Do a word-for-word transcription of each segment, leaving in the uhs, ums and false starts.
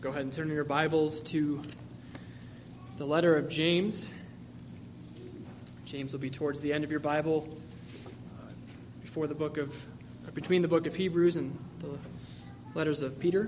Go ahead and turn in your Bibles to the letter of James. James will be towards the end of your Bible, uh, before the book of, or between the book of Hebrews and the letters of Peter.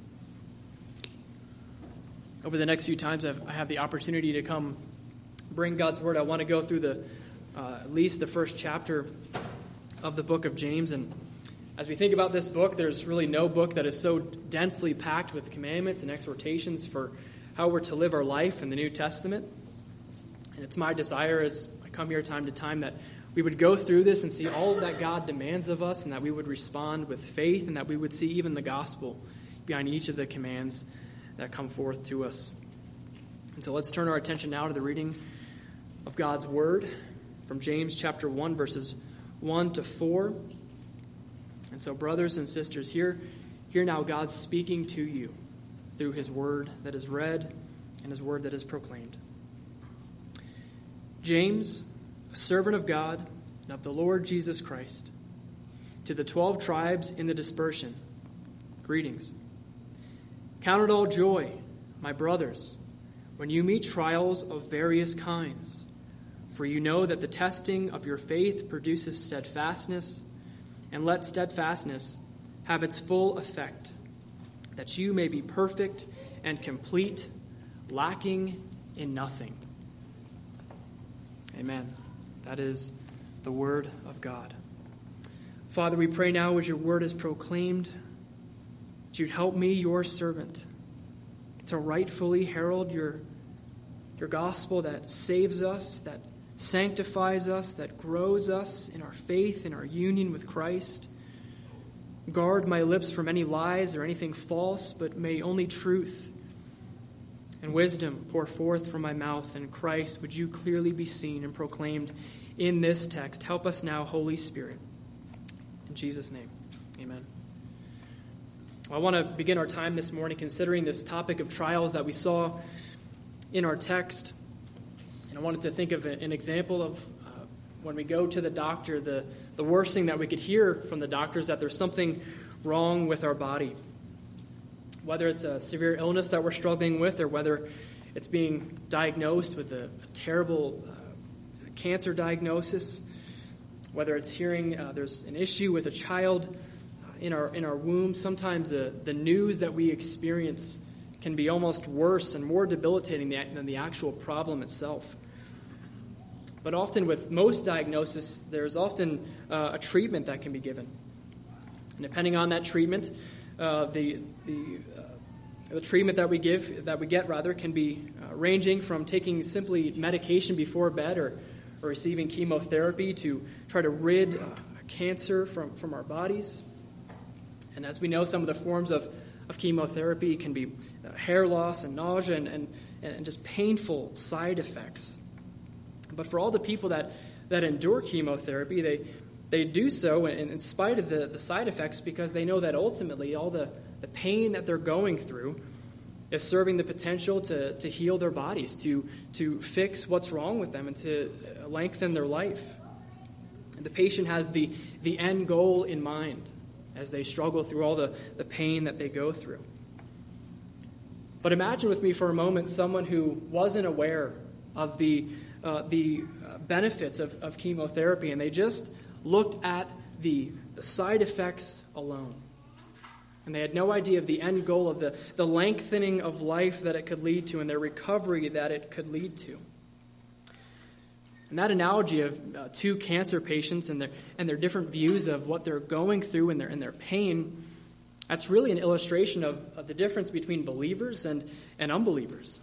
Over the next few times I've, I have the opportunity to come bring God's Word. I want to go through the uh, at least the first chapter of the book of James. And as we think about this book, there's really no book that is so densely packed with commandments and exhortations for how we're to live our life in the New Testament. And it's my desire as I come here time to time that we would go through this and see all that God demands of us, and that we would respond with faith, and that we would see even the gospel behind each of the commands that come forth to us. And so let's turn our attention now to the reading of God's Word from James chapter one, verses one to four. And so, brothers and sisters, hear, hear now God speaking to you through his word that is read and his word that is proclaimed. James, a servant of God and of the Lord Jesus Christ, to the twelve tribes in the dispersion, greetings. Count it all joy, my brothers, when you meet trials of various kinds, for you know that the testing of your faith produces steadfastness. And let steadfastness have its full effect, that you may be perfect and complete, lacking in nothing. Amen. That is the word of God. Father, we pray now as your word is proclaimed, that you'd help me, your servant, to rightfully herald your, your gospel that saves us, that sanctifies us, that grows us in our faith, in our union with Christ. Guard my lips from any lies or anything false, but may only truth and wisdom pour forth from my mouth. And Christ, would you clearly be seen and proclaimed in this text. Help us now, Holy Spirit. In Jesus' name, amen. Well, I want to begin our time this morning considering this topic of trials that we saw in our text. And I wanted to think of an example of uh, when we go to the doctor, the, the worst thing that we could hear from the doctor is that there's something wrong with our body. Whether it's a severe illness that we're struggling with, or whether it's being diagnosed with a, a terrible uh, cancer diagnosis, whether it's hearing uh, there's an issue with a child uh, in our in our womb, sometimes the, the news that we experience can be almost worse and more debilitating than the actual problem itself. But often with most diagnosis, there's often uh, a treatment that can be given. And depending on that treatment, uh, the the uh, the treatment that we give, that we get rather, can be uh, ranging from taking simply medication before bed, or, or receiving chemotherapy to try to rid uh, cancer from, from our bodies. And as we know, some of the forms of, of chemotherapy can be uh, hair loss and nausea and, and, and just painful side effects. But for all the people that, that endure chemotherapy, they they do so in, in spite of the, the side effects, because they know that ultimately all the, the pain that they're going through is serving the potential to, to heal their bodies, to, to fix what's wrong with them, and to lengthen their life. And the patient has the, the end goal in mind as they struggle through all the, the pain that they go through. But imagine with me for a moment someone who wasn't aware of the Uh, the uh, benefits of, of chemotherapy, and they just looked at the, the side effects alone. And they had no idea of the end goal, of the, the lengthening of life that it could lead to, and their recovery that it could lead to. And that analogy of uh, two cancer patients and their and their different views of what they're going through and their and their pain, that's really an illustration of, of the difference between believers and, and unbelievers.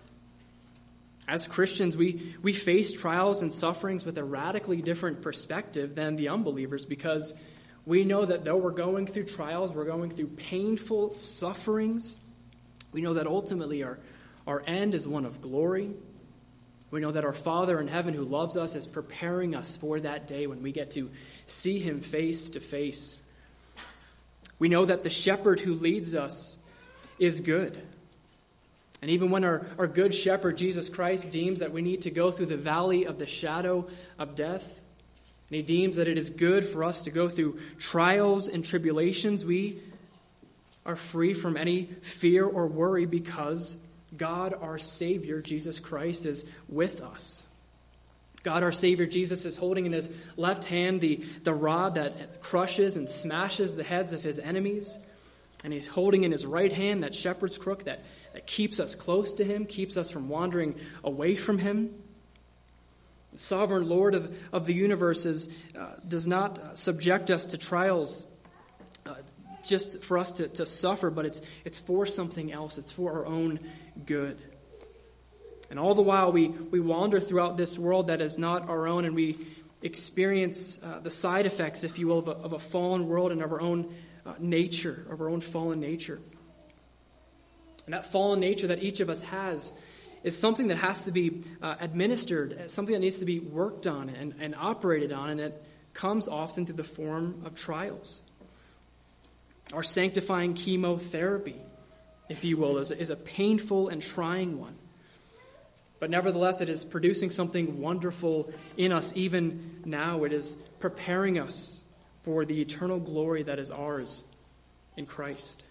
As Christians, we, we face trials and sufferings with a radically different perspective than the unbelievers, because we know that though we're going through trials, we're going through painful sufferings, we know that ultimately our, our end is one of glory. We know that our Father in heaven who loves us is preparing us for that day when we get to see him face to face. We know that the shepherd who leads us is good. And even when our, our good shepherd, Jesus Christ, deems that we need to go through the valley of the shadow of death, and he deems that it is good for us to go through trials and tribulations, we are free from any fear or worry because God, our Savior, Jesus Christ, is with us. God, our Savior, Jesus, is holding in his left hand the, the rod that crushes and smashes the heads of his enemies. And he's holding in his right hand that shepherd's crook that, that keeps us close to him, keeps us from wandering away from him. The sovereign Lord of, of the universe is, uh, does not subject us to trials uh, just for us to, to suffer, but it's, it's for something else. It's for our own good. And all the while we, we wander throughout this world that is not our own, and we experience uh, the side effects, if you will, of a, of a fallen world and of our own uh, nature, of our own fallen nature. And that fallen nature that each of us has is something that has to be uh, administered, something that needs to be worked on and, and operated on, and it comes often through the form of trials. Our sanctifying chemotherapy, if you will, is, is a painful and trying one. But nevertheless, it is producing something wonderful in us even now. It is preparing us for the eternal glory that is ours in Christ.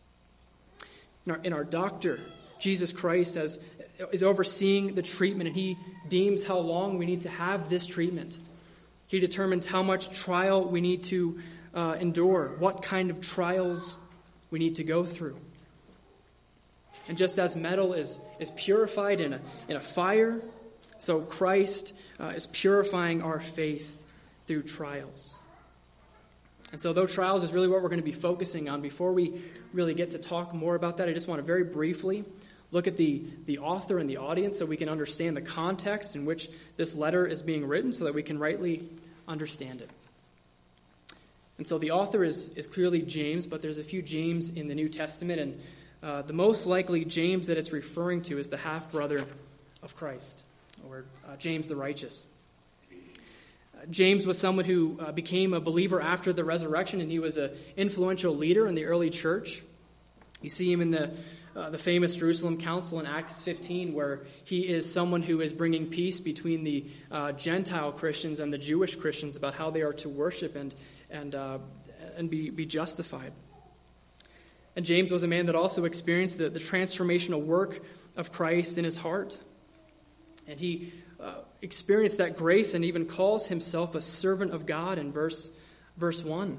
In our, in our doctor, Jesus Christ has, is overseeing the treatment, and he deems how long we need to have this treatment. He determines how much trial we need to uh, endure, what kind of trials we need to go through. And just as metal is, is purified in a, in a fire, so Christ uh, is purifying our faith through trials. And so though trials is really what we're going to be focusing on, before we really get to talk more about that, I just want to very briefly look at the, the author and the audience so we can understand the context in which this letter is being written so that we can rightly understand it. And so the author is, is clearly James, but there's a few James in the New Testament, and Uh, the most likely James that it's referring to is the half-brother of Christ, or uh, James the Righteous. Uh, James was someone who uh, became a believer after the resurrection, and he was an influential leader in the early church. You see him in the, uh, the famous Jerusalem Council in Acts fifteen, where he is someone who is bringing peace between the uh, Gentile Christians and the Jewish Christians about how they are to worship and, and, uh, and be, be justified. And James was a man that also experienced the, the transformational work of Christ in his heart. And he uh, experienced that grace and even calls himself a servant of God in verse, verse one.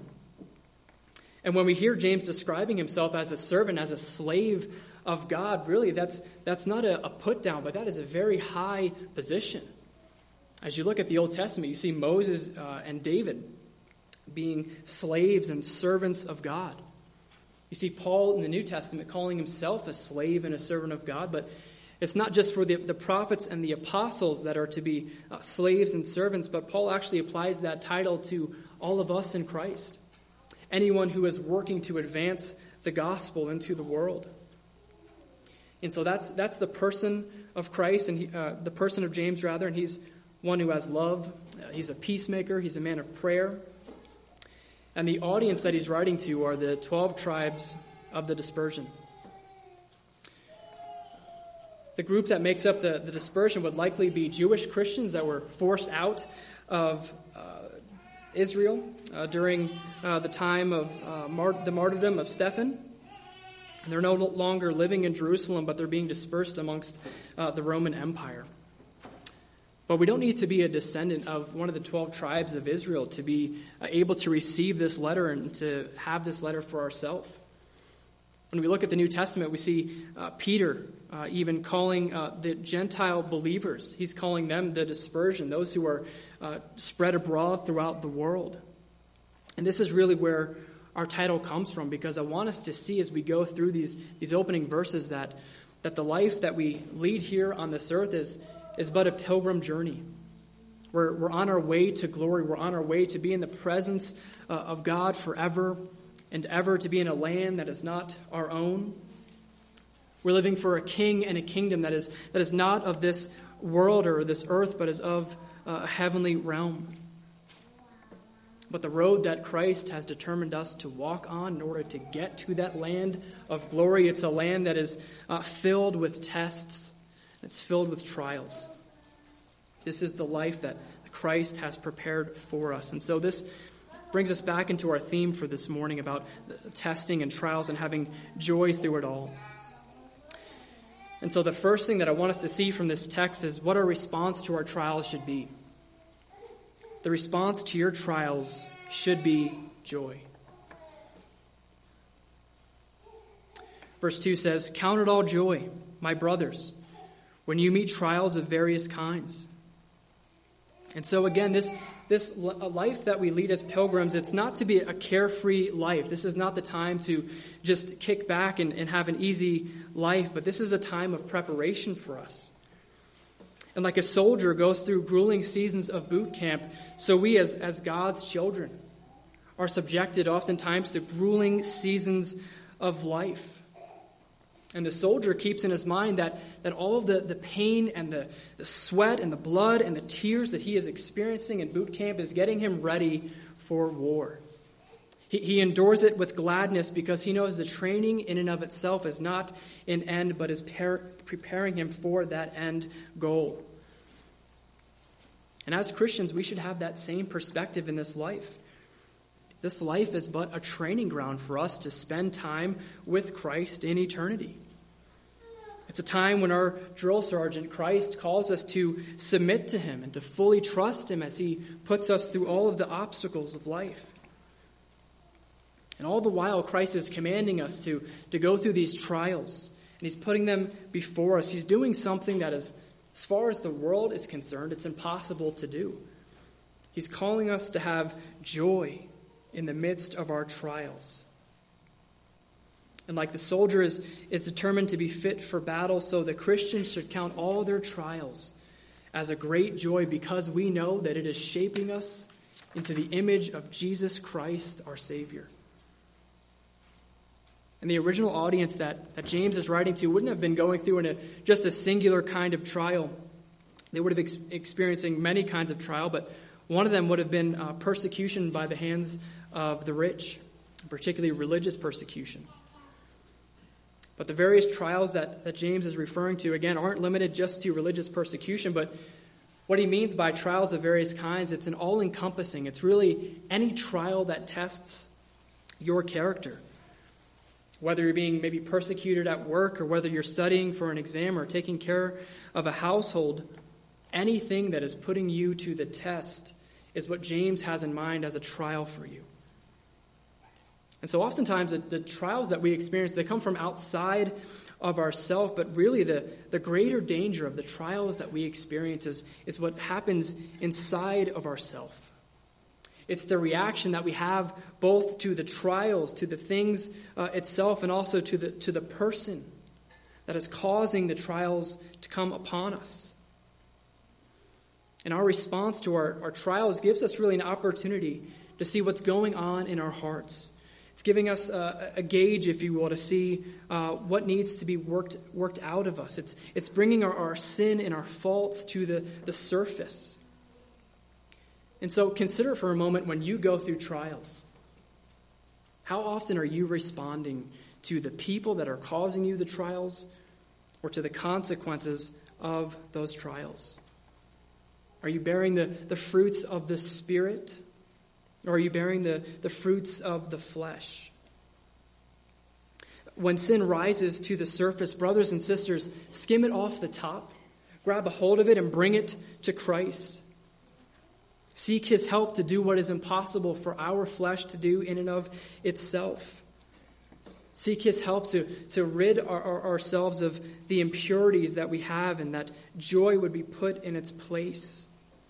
And when we hear James describing himself as a servant, as a slave of God, really that's, that's not a, a put down, but that is a very high position. As you look at the Old Testament, you see Moses uh, and David being slaves and servants of God. You see Paul in the New Testament calling himself a slave and a servant of God, but it's not just for the, the prophets and the apostles that are to be uh, slaves and servants, but Paul actually applies that title to all of us in Christ. Anyone who is working to advance the gospel into the world. And so that's that's the person of Christ, and he, uh, the person of James, rather, and he's one who has love. Uh, he's a peacemaker. He's a man of prayer. And the audience that he's writing to are the twelve tribes of the dispersion. The group that makes up the, the dispersion would likely be Jewish Christians that were forced out of uh, Israel uh, during uh, the time of uh, mar- the martyrdom of Stephen. And they're no longer living in Jerusalem, but they're being dispersed amongst uh, the Roman Empire. But we don't need to be a descendant of one of the twelve tribes of Israel to be able to receive this letter and to have this letter for ourselves. When we look at the New Testament, we see uh, Peter uh, even calling uh, the Gentile believers, he's calling them the dispersion, those who are uh, spread abroad throughout the world. And this is really where our title comes from, because I want us to see as we go through these, these opening verses that, that the life that we lead here on this earth is is but a pilgrim journey. We're, we're on our way to glory. We're on our way to be in the presence uh, of God forever and ever, to be in a land that is not our own. We're living for a king and a kingdom that is that is not of this world or this earth, but is of uh, a heavenly realm. But the road that Christ has determined us to walk on in order to get to that land of glory, it's a land that is uh, filled with tests. It's filled with trials. This is the life that Christ has prepared for us. And so this brings us back into our theme for this morning about testing and trials and having joy through it all. And so the first thing that I want us to see from this text is what our response to our trials should be. The response to your trials should be joy. Verse two says, "Count it all joy, my brothers, when you meet trials of various kinds." And so again, this, this life that we lead as pilgrims, it's not to be a carefree life. This is not the time to just kick back and, and have an easy life, but this is a time of preparation for us. And like a soldier goes through grueling seasons of boot camp, so we as, as God's children are subjected oftentimes to grueling seasons of life. And the soldier keeps in his mind that, that all of the, the pain and the, the sweat and the blood and the tears that he is experiencing in boot camp is getting him ready for war. He, he endures it with gladness because he knows the training in and of itself is not an end, but is par- preparing him for that end goal. And as Christians, we should have that same perspective in this life. This life is but a training ground for us to spend time with Christ in eternity. It's a time when our drill sergeant, Christ, calls us to submit to him and to fully trust him as he puts us through all of the obstacles of life. And all the while, Christ is commanding us to, to go through these trials, and he's putting them before us. He's doing something that is, as far as the world is concerned, it's impossible to do. He's calling us to have joy in the midst of our trials. And like the soldier is, is determined to be fit for battle, so the Christians should count all their trials as a great joy because we know that it is shaping us into the image of Jesus Christ, our Savior. And the original audience that, that James is writing to wouldn't have been going through in a, just a singular kind of trial. They would have ex- experiencing many kinds of trial, but one of them would have been uh, persecution by the hands of the rich, particularly religious persecution. But the various trials that, that James is referring to, again, aren't limited just to religious persecution, but what he means by trials of various kinds, it's an all-encompassing. It's really any trial that tests your character. Whether you're being maybe persecuted at work or whether you're studying for an exam or taking care of a household, anything that is putting you to the test is what James has in mind as a trial for you. And so oftentimes the, the trials that we experience, they come from outside of ourselves, but really the, the greater danger of the trials that we experience is, is what happens inside of ourselves. It's the reaction that we have both to the trials, to the things uh, itself, and also to the, to the person that is causing the trials to come upon us. And our response to our, our trials gives us really an opportunity to see what's going on in our hearts. It's giving us a, a gauge, if you will, to see uh, what needs to be worked worked out of us. It's it's bringing our, our sin and our faults to the, the surface. And so consider for a moment when you go through trials. How often are you responding to the people that are causing you the trials or to the consequences of those trials? Are you bearing the, the fruits of the Spirit? Or are you bearing the, the fruits of the flesh? When sin rises to the surface, brothers and sisters, skim it off the top. Grab a hold of it and bring it to Christ. Seek his help to do what is impossible for our flesh to do in and of itself. Seek his help to, to rid our, our, ourselves of the impurities that we have and that joy would be put in its place.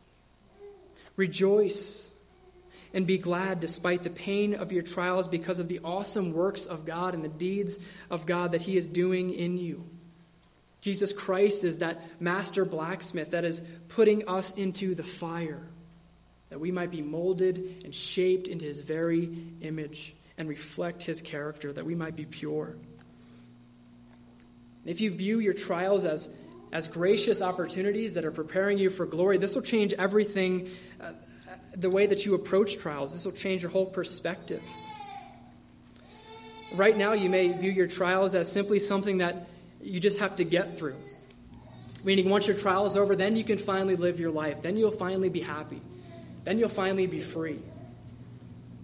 Rejoice and be glad despite the pain of your trials because of the awesome works of God and the deeds of God that he is doing in you. Jesus Christ is that master blacksmith that is putting us into the fire, that we might be molded and shaped into his very image and reflect his character, that we might be pure. If you view your trials as, as gracious opportunities that are preparing you for glory, this will change everything, uh, the way that you approach trials. This will change your whole perspective. Right now, you may view your trials as simply something that you just have to get through. Meaning, once your trial is over, then you can finally live your life. Then you'll finally be happy. Then you'll finally be free.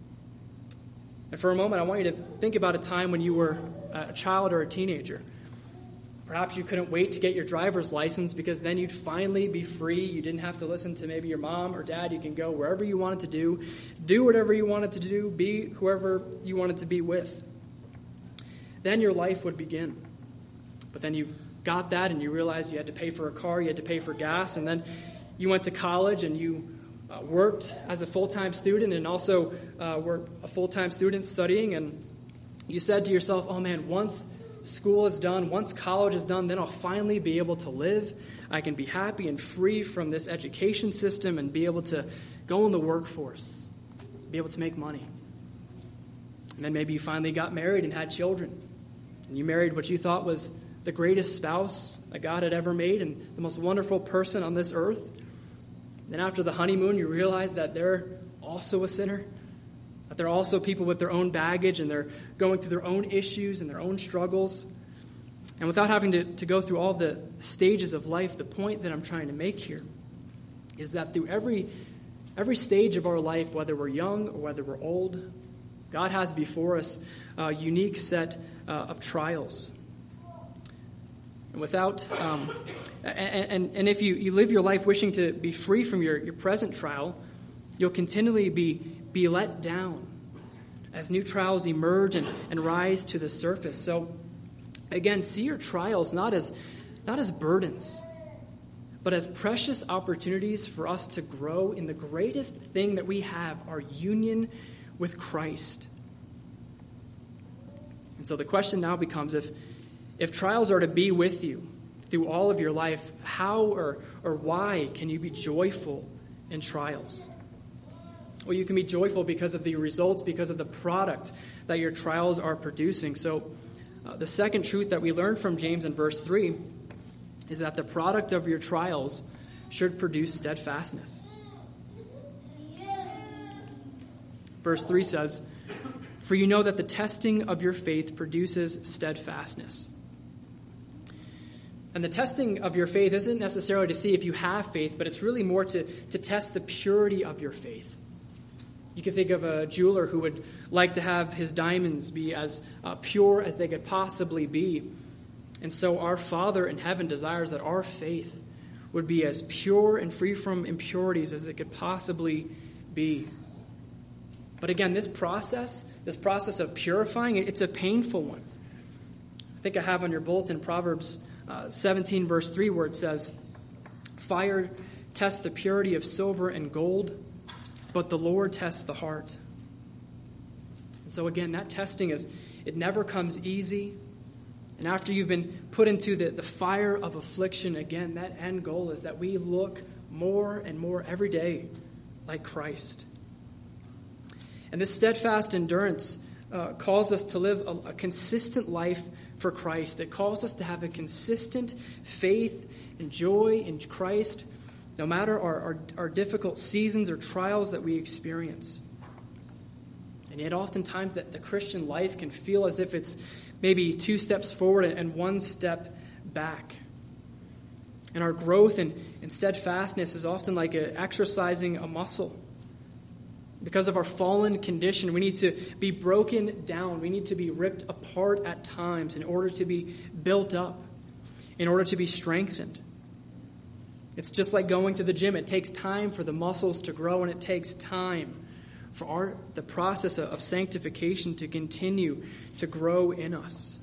And for a moment, I want you to think about a time when you were a child or a teenager. Perhaps you couldn't wait to get your driver's license because then you'd finally be free. You didn't have to listen to maybe your mom or dad. You can go wherever you wanted to do, do whatever you wanted to do, be whoever you wanted to be with. Then your life would begin. But then you got that and you realized you had to pay for a car, you had to pay for gas, and then you went to college and you uh, worked as a full-time student and also uh, were a full-time student studying, and you said to yourself, oh man, once school is done, once college is done, then I'll finally be able to live. I can be happy and free from this education system and be able to go in the workforce, be able to make money. And then maybe you finally got married and had children. And you married what you thought was the greatest spouse that God had ever made and the most wonderful person on this earth. Then after the honeymoon, you realize that they're also a sinner, that they're also people with their own baggage and they're going through their own issues and their own struggles. And without having to, to go through all the stages of life, the point that I'm trying to make here is that through every, every stage of our life, whether we're young or whether we're old, God has before us a unique set uh, of trials. And without, um, and, and, and if you, you live your life wishing to be free from your, your present trial, you'll continually be, be let down as new trials emerge and, and rise to the surface. So, again, see your trials not as, not as burdens, but as precious opportunities for us to grow in the greatest thing that we have, our union with Christ. And so the question now becomes, if If trials are to be with you through all of your life, how or, or why can you be joyful in trials? Well, you can be joyful because of the results, because of the product that your trials are producing. So uh, the second truth that we learn from James in verse three is that the product of your trials should produce steadfastness. Verse three says, "For you know that the testing of your faith produces steadfastness." And the testing of your faith isn't necessarily to see if you have faith, but it's really more to, to test the purity of your faith. You can think of a jeweler who would like to have his diamonds be as uh, pure as they could possibly be. And so our Father in heaven desires that our faith would be as pure and free from impurities as it could possibly be. But again, this process, this process of purifying, it's a painful one. I think I have on your bulletin Proverbs Uh, seventeen verse three, where it says, "Fire tests the purity of silver and gold, but the Lord tests the heart." And so again, that testing is, it never comes easy. And after you've been put into the, the fire of affliction, again, that end goal is that we look more and more every day like Christ. And this steadfast endurance uh, calls us to live a, a consistent life for Christ. It calls us to have a consistent faith and joy in Christ, no matter our, our, our difficult seasons or trials that we experience. And yet oftentimes that the Christian life can feel as if it's maybe two steps forward and, and one step back. And our growth and, and steadfastness is often like a, exercising a muscle. Because of our fallen condition, we need to be broken down. We need to be ripped apart at times in order to be built up, in order to be strengthened. It's just like going to the gym. It takes time for the muscles to grow, and it takes time for our, the process of sanctification to continue to grow in us.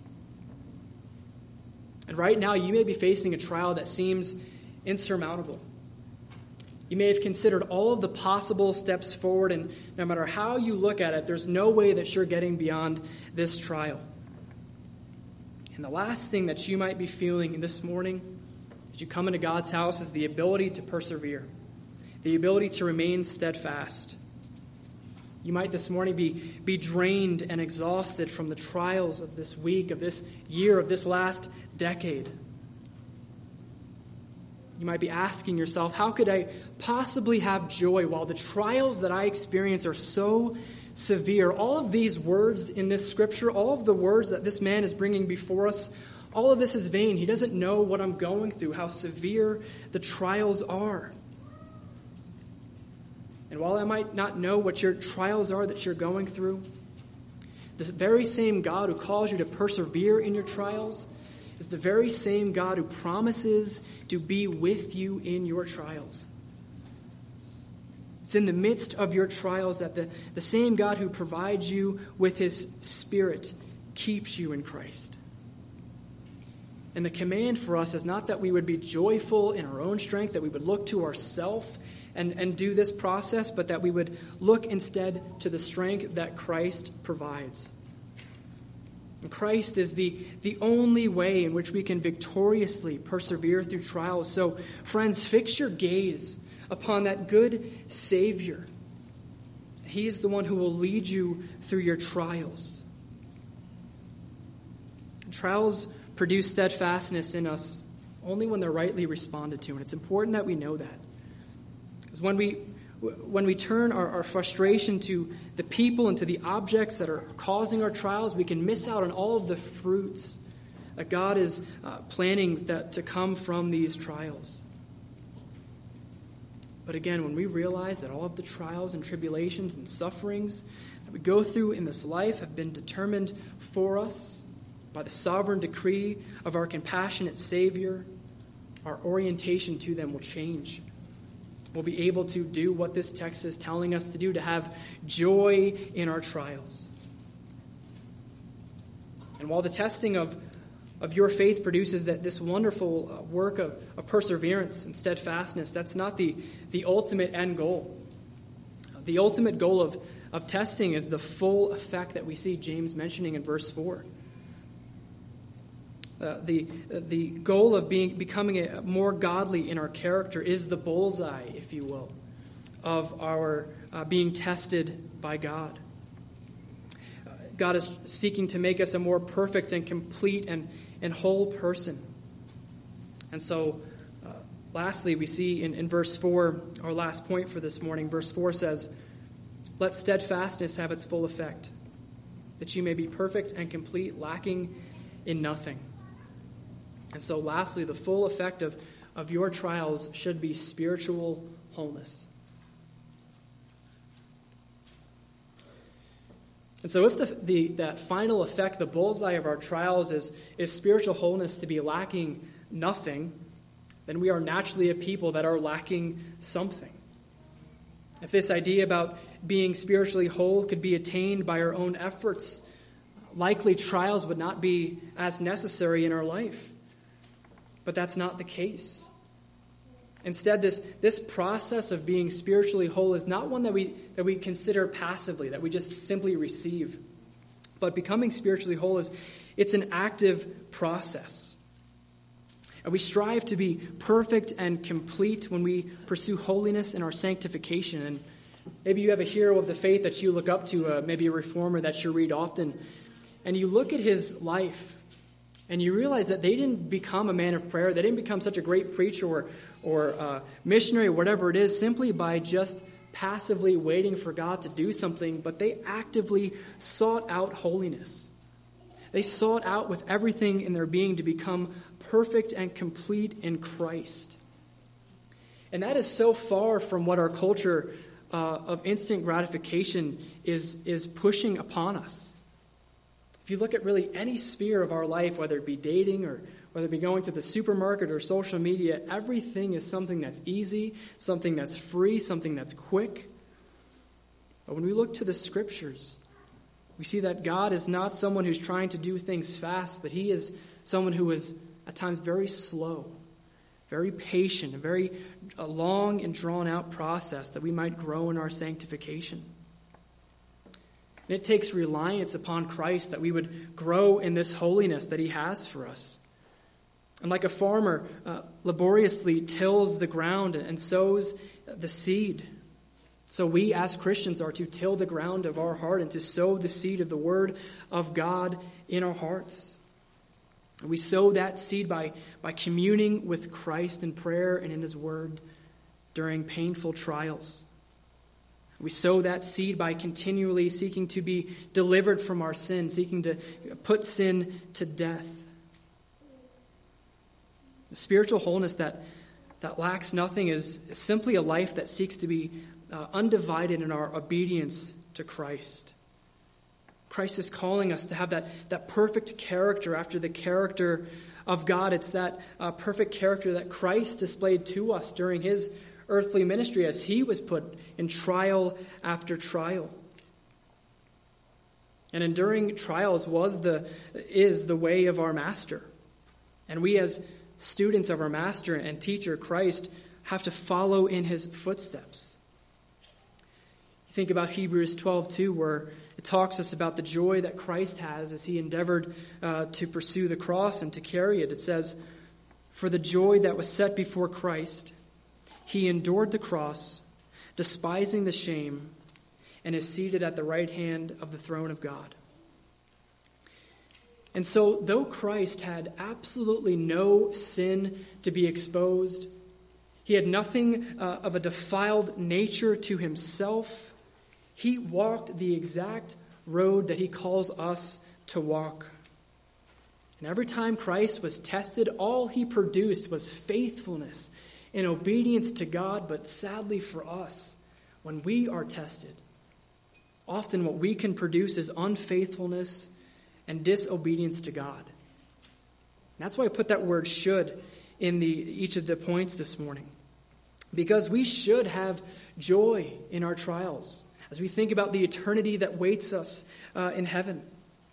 And right now, you may be facing a trial that seems insurmountable. You may have considered all of the possible steps forward, and no matter how you look at it, there's no way that you're getting beyond this trial. And the last thing that you might be feeling this morning as you come into God's house is the ability to persevere, the ability to remain steadfast. You might this morning be, be drained and exhausted from the trials of this week, of this year, of this last decade. You might be asking yourself, how could I possibly have joy while the trials that I experience are so severe? All of these words in this scripture, all of the words that this man is bringing before us, all of this is vain. He doesn't know what I'm going through, how severe the trials are. And while I might not know what your trials are that you're going through, the very same God who calls you to persevere in your trials is the very same God who promises to be with you in your trials. It's in the midst of your trials that the, the same God who provides you with his Spirit keeps you in Christ. And the command for us is not that we would be joyful in our own strength, that we would look to ourselves and, and do this process, but that we would look instead to the strength that Christ provides. And Christ is the, the only way in which we can victoriously persevere through trials. So, friends, fix your gaze upon that good Savior. He's the one who will lead you through your trials. Trials produce steadfastness in us only when they're rightly responded to, and it's important that we know that. Because when we when we turn our, our frustration to the people and to the objects that are causing our trials, we can miss out on all of the fruits that God is uh, planning that to come from these trials. But again, when we realize that all of the trials and tribulations and sufferings that we go through in this life have been determined for us by the sovereign decree of our compassionate Savior, our orientation to them will change. We'll be able to do what this text is telling us to do, to have joy in our trials. And while the testing of, of your faith produces that this wonderful uh, work of, of perseverance and steadfastness, that's not the, the ultimate end goal. The ultimate goal of, of testing is the full effect that we see James mentioning in verse four. Uh, the uh, the goal of being becoming a, more godly in our character is the bullseye, if you will, of our uh, being tested by God. Uh, God is seeking to make us a more perfect and complete and, and whole person. And so, uh, lastly, we see in, in verse four, our last point for this morning, verse four says, "Let steadfastness have its full effect, that you may be perfect and complete, lacking in nothing." And so lastly, the full effect of, of your trials should be spiritual wholeness. And so if the, the that final effect, the bullseye of our trials is, is spiritual wholeness to be lacking nothing, then we are naturally a people that are lacking something. If this idea about being spiritually whole could be attained by our own efforts, likely trials would not be as necessary in our life. But that's not the case. Instead, this, this process of being spiritually whole is not one that we that we consider passively, that we just simply receive. But becoming spiritually whole is it's an active process. And we strive to be perfect and complete when we pursue holiness in our sanctification. And maybe you have a hero of the faith that you look up to, uh, maybe a reformer that you read often, and you look at his life, and you realize that they didn't become a man of prayer. They didn't become such a great preacher or, or uh, missionary or whatever it is simply by just passively waiting for God to do something, but they actively sought out holiness. They sought out with everything in their being to become perfect and complete in Christ. And that is so far from what our culture uh, of instant gratification is, is pushing upon us. If you look at really any sphere of our life, whether it be dating or whether it be going to the supermarket or social media, everything is something that's easy, something that's free, something that's quick. But when we look to the Scriptures, we see that God is not someone who's trying to do things fast, but he is someone who is at times very slow, very patient, a very a long and drawn-out process that we might grow in our sanctification. And it takes reliance upon Christ that we would grow in this holiness that he has for us. And like a farmer uh, laboriously tills the ground and sows the seed, so we as Christians are to till the ground of our heart and to sow the seed of the Word of God in our hearts. And we sow that seed by, by communing with Christ in prayer and in his Word during painful trials. We sow that seed by continually seeking to be delivered from our sin, seeking to put sin to death. The spiritual wholeness that, that lacks nothing is simply a life that seeks to be uh, undivided in our obedience to Christ. Christ is calling us to have that, that perfect character after the character of God. It's that uh, perfect character that Christ displayed to us during his earthly ministry as he was put in trial after trial. And enduring trials was the is the way of our master. And we as students of our master and teacher, Christ, have to follow in his footsteps. You think about Hebrews twelve two, where it talks us about the joy that Christ has as he endeavored uh, to pursue the cross and to carry it. It says, "For the joy that was set before Christ, he endured the cross, despising the shame, and is seated at the right hand of the throne of God." And so, though Christ had absolutely no sin to be exposed, he had nothing uh, of a defiled nature to himself, he walked the exact road that he calls us to walk. And every time Christ was tested, all he produced was faithfulness and obedience to God. But sadly for us, when we are tested, often what we can produce is unfaithfulness and disobedience to God. And that's why I put that word "should" in the each of the points this morning. Because we should have joy in our trials as we think about the eternity that waits us uh, in heaven.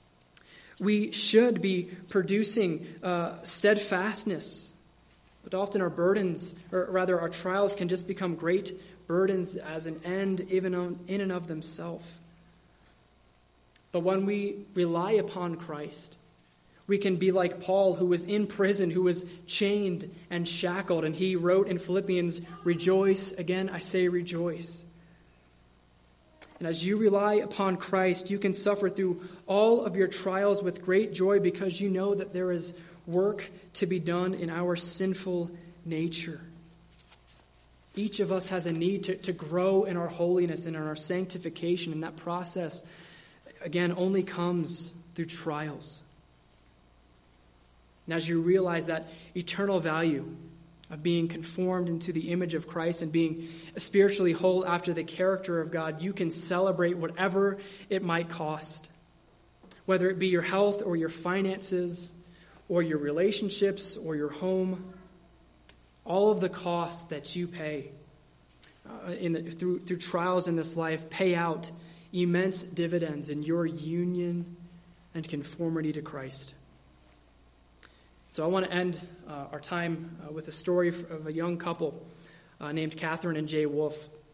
We should be producing uh, steadfastness, but often our burdens, or rather our trials, can just become great burdens as an end even on, in and of themselves. But when we rely upon Christ, we can be like Paul, who was in prison, who was chained and shackled. And he wrote in Philippians, "Rejoice." Again, I say rejoice. And as you rely upon Christ, you can suffer through all of your trials with great joy because you know that there is work to be done in our sinful nature. Each of us has a need to, to grow in our holiness and in our sanctification. And that process, again, only comes through trials. And as you realize that eternal value of being conformed into the image of Christ and being spiritually whole after the character of God, you can celebrate whatever it might cost. Whether it be your health or your finances or your relationships or your home, all of the costs that you pay uh, in the, through, through trials in this life pay out immense dividends in your union and conformity to Christ. So I want to end uh, our time uh, with a story of a young couple uh, named Catherine and Jay Wolf.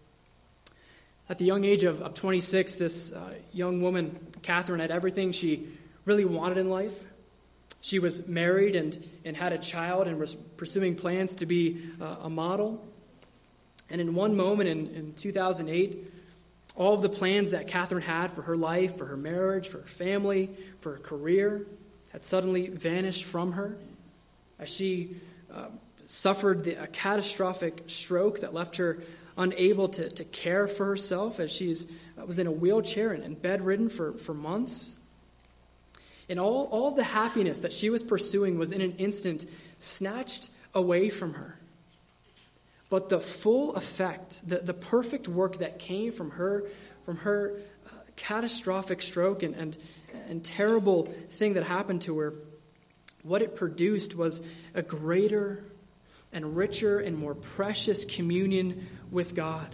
At the young age of, of twenty-six, this uh, young woman, Catherine, had everything she really wanted in life. She was married and, and had a child and was pursuing plans to be uh, a model. And in one moment in, in two thousand eight, all of the plans that Catherine had for her life, for her marriage, for her family, for her career, had suddenly vanished from her as she uh, suffered the, a catastrophic stroke that left her unable to, to care for herself as she uh, was in a wheelchair and, and bedridden for, for months. And all, all the happiness that she was pursuing was in an instant snatched away from her. But the full effect, the, the perfect work that came from her, from her uh, catastrophic stroke and, and, and terrible thing that happened to her, what it produced was a greater and richer and more precious communion with God.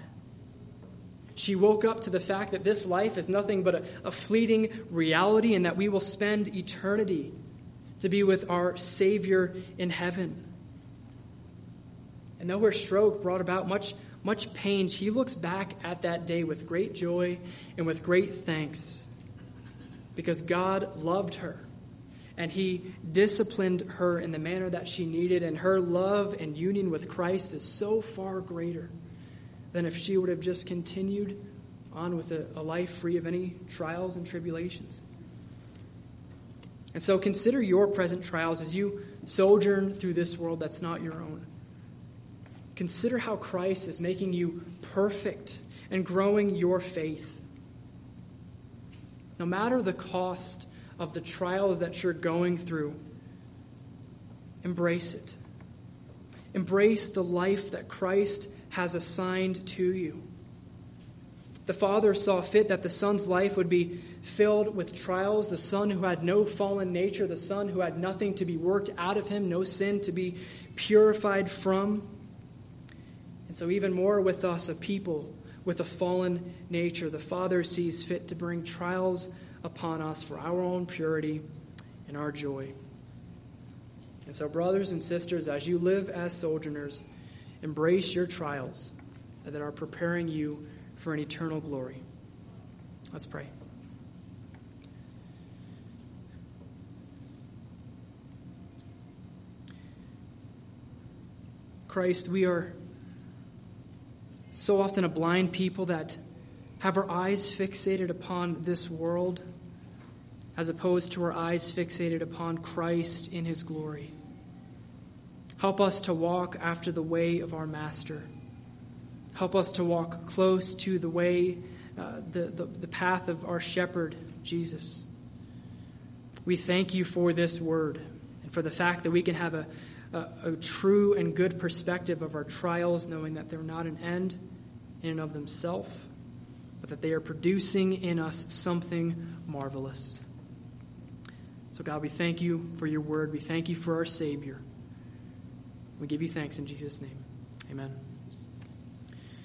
She woke up to the fact that this life is nothing but a, a fleeting reality and that we will spend eternity to be with our Savior in heaven. And though her stroke brought about much, much pain, she looks back at that day with great joy and with great thanks because God loved her and he disciplined her in the manner that she needed, and her love and union with Christ is so far greater than if she would have just continued on with a, a life free of any trials and tribulations. And so consider your present trials as you sojourn through this world that's not your own. Consider how Christ is making you perfect and growing your faith. No matter the cost of the trials that you're going through, embrace it. Embrace the life that Christ has assigned to you. The Father saw fit that the Son's life would be filled with trials, the Son who had no fallen nature, the Son who had nothing to be worked out of him, no sin to be purified from. And so even more with us, a people with a fallen nature, the Father sees fit to bring trials upon us for our own purity and our joy. And so, brothers and sisters, as you live as sojourners, embrace your trials that are preparing you for an eternal glory. Let's pray. Christ, we are so often a blind people that have our eyes fixated upon this world as opposed to our eyes fixated upon Christ in his glory. Help us to walk after the way of our Master. Help us to walk close to the way, uh, the, the, the path of our shepherd, Jesus. We thank you for this word and for the fact that we can have a, a, a true and good perspective of our trials, knowing that they're not an end in and of themselves, but that they are producing in us something marvelous. So God, we thank you for your word. We thank you for our Savior. We give you thanks in Jesus' name. Amen.